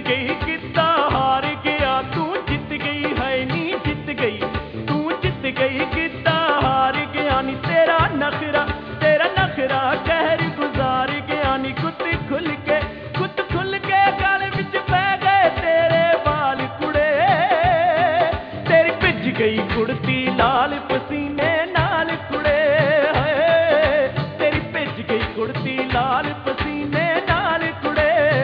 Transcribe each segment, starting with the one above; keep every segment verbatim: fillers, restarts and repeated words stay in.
गई कितना हार गया तू जित गई है नी जित गई तू जित गई कितना हार गया नी तेरा नखरा तेरा नखरा कहर गुजार गया नी कुत खुल के कुत खुल के गल विच पै गए तेरे बाल कुड़े तेरी भिज गई कुड़ती लाल पसीने नाल कुड़े तेरी भिज गई कुड़ती लाल पसीने नाल कुड़े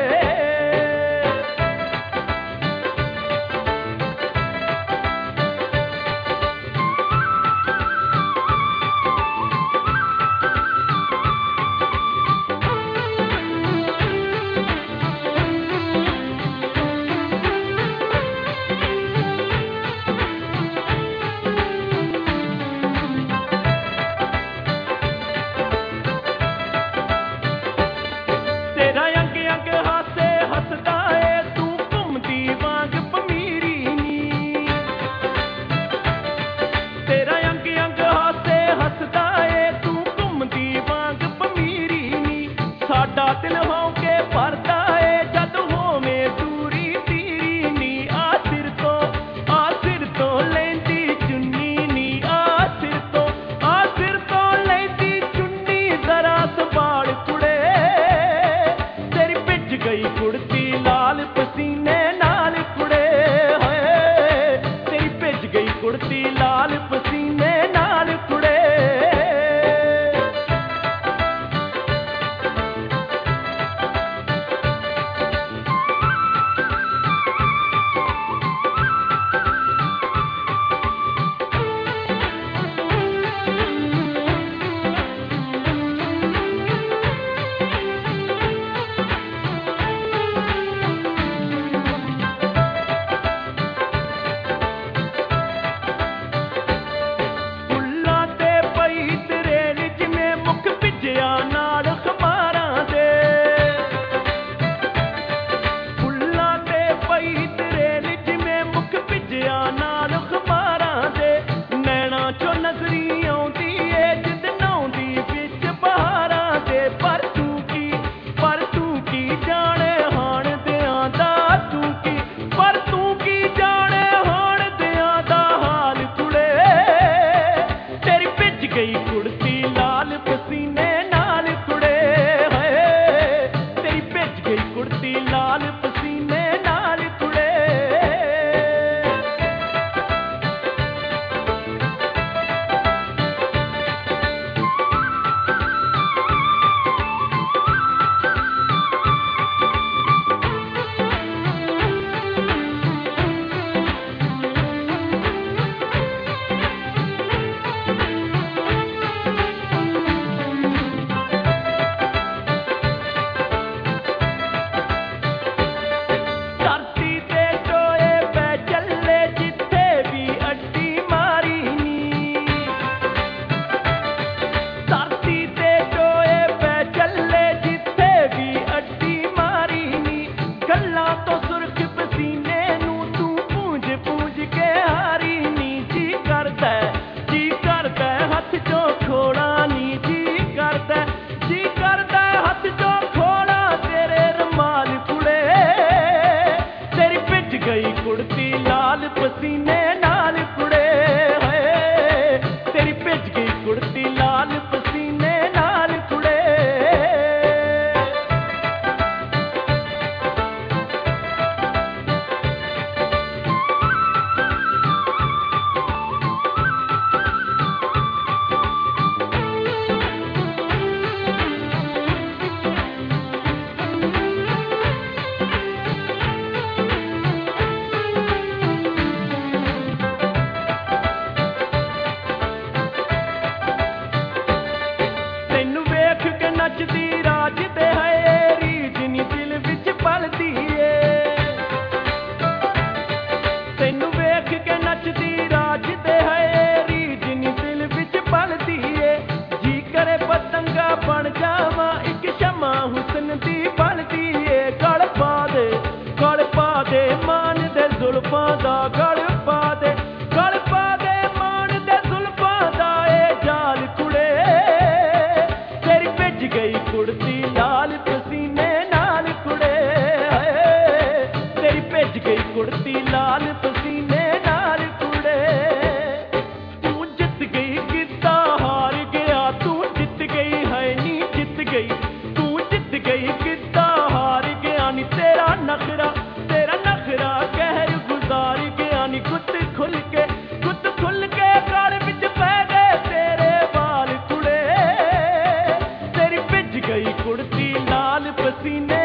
दिल हो के भरदा है जद होवे दूरी तीरी नी आ सिर तो आ सिर तो लेंदी चुन्नी नी आ सिर तो आ सिर तो लेंदी चुन्नी जरा संभाल कुड़े तेरी भिज गई कुड़ती लाल पसीने नाल कुड़े होए तेरी भिज गई कुड़ती लाल पसीने नाल कुड़े ਸੀਨੇ